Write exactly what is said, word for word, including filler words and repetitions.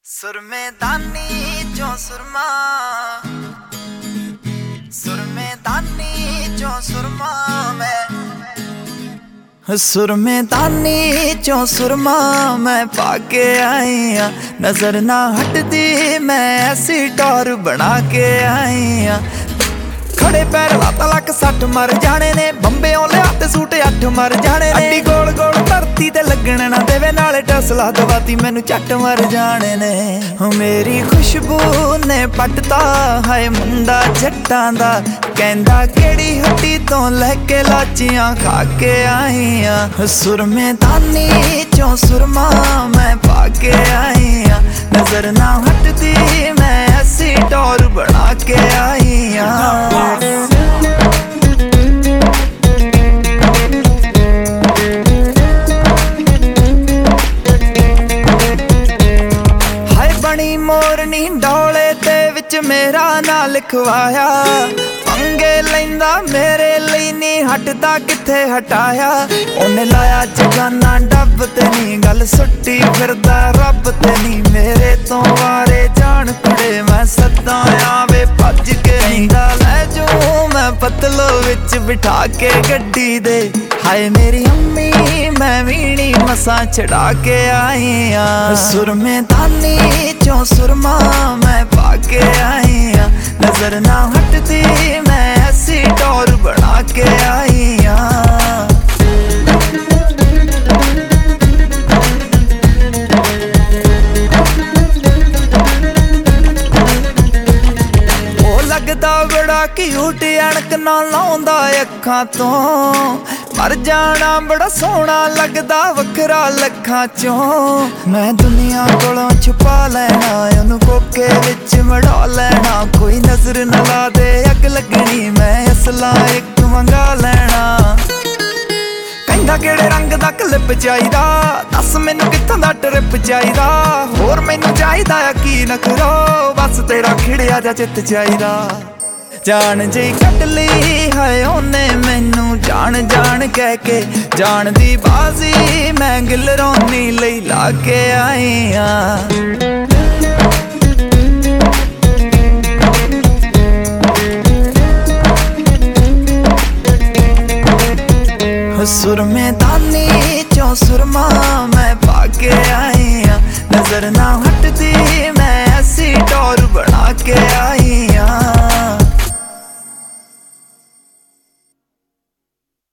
सुरमेदानी चो सुरमा सुरमेदानी चो सुरमा मैं सुरमेदानी चो सुरमा मैं पाके आई हाँ। नजर ना हटदी मैं ऐसी टौर बना के आई हाँ। खड़े पैर लाता लक सट मर जाने ने, बंबेओं लिया ते सूट अठ मर जाने ने। अड्डी गोल गोल धरती ते लगण ना देवे, नाले टसला दवाती मैनू झट मर जाने ने। मेरी खुशबू ने पटता है मुंडा जट्टां दा, कहंदा केड़ी हट्टी तो लैके लाचियां खा के आई हाँ। सुरमेदानी चो सुरमा मैं पाके आई हाँ। नजर ना हटदी मैं ऐसी टौर बना के आई हाँ। मोरनी डोले ते विच मेरा ना लिखवाया, पंगे लैंदा मेरे लई नी हटदा किथे हटाया। उन्हें लाया जगाना डब ते नी, गल सुट्टी फिरदा रब ते नी। मेरे तो वारे जान कुड़े मैं सदा आवे भज के नींदा लै जू मैं पतलो विच बिठा के गड्डी दे। हाय मेरी अम्मी मैं वीणी मसा चढ़ा के आई हाँ। सुरमेदानी चो सुरमा मैं पाके आई हाँ। नजर ना हटदी मैं ऐसी टौर बना के आई हाँ। ओ लगदा बड़ा क्यूट अणक ना लाउंदा अखां तो, मर जाना बड़ा सोहना लगदा वखरा लखां चों। मैं दुनिया कोलों छुपा लेना ओनू कोके विच मड़ा लेना, कोई नजर न ला दे अग लगनी मैं असला एक मंगा लेना। कहंदा केड़े रंग दा क्लिप चाहीदा, दस मैनू कित्थों दा ट्रिप चाहीदा। होर मैनू चाहीदा की नखरो, बस तेरा खिड़िया जा चित चाहीदा। जान जी कट ली है ओने मैनू जान जान कह के, जान दी बाजी मैं गिलरौनी लई ला के आई हाँ। सुरमेदानी चो सुरमा मैं पाके आई हाँ। नजर ना हटदी मैं ऐसी टौर बना के आई।